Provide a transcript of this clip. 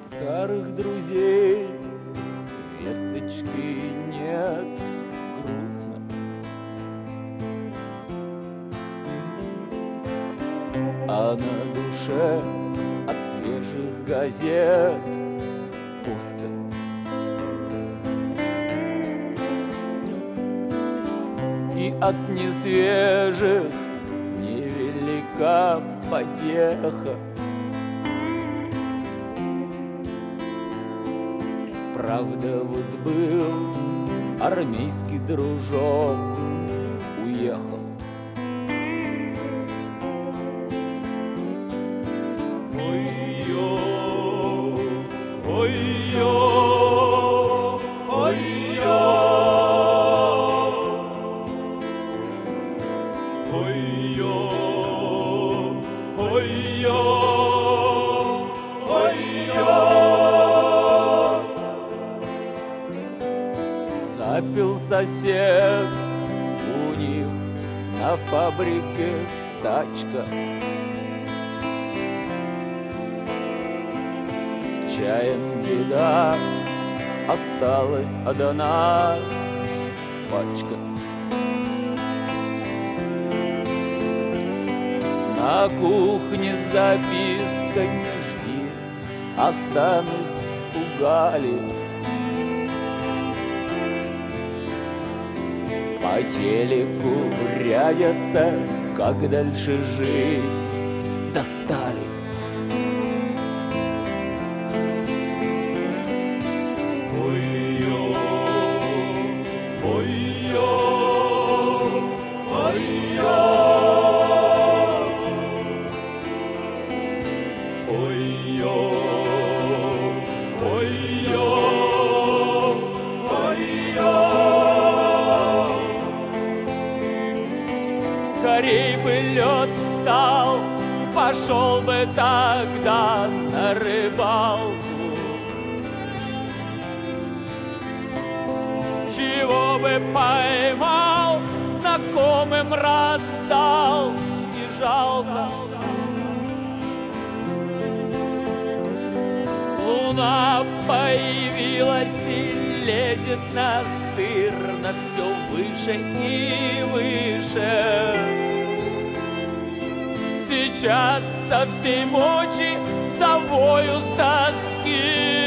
Старых друзей весточки нет, грустно. А на душе от свежих газет пусто. И от несвежих невелика потеха. Правда, вот был армейский дружок, уехал. Ой-ё, ой-ё, ой-ё, ой-ё, ой-ё, ой-ё. Запил сосед, у них на фабрике стачка. С чаем беда, осталась одна пачка. На кухне записка: не жди, останусь у Гали. По телеку рядятся, как дальше жить, достали. Ой-ё, ой-ё, ой-ё, ой-ё, ой-ё, ой-ё. Скорей бы лед встал, пошел бы тогда на рыбалку. Чего бы поймал, знакомым раздал, не жалко. Луна появилась и лезет настырно все выше и выше. Сейчас со всей мочи завою с тоски.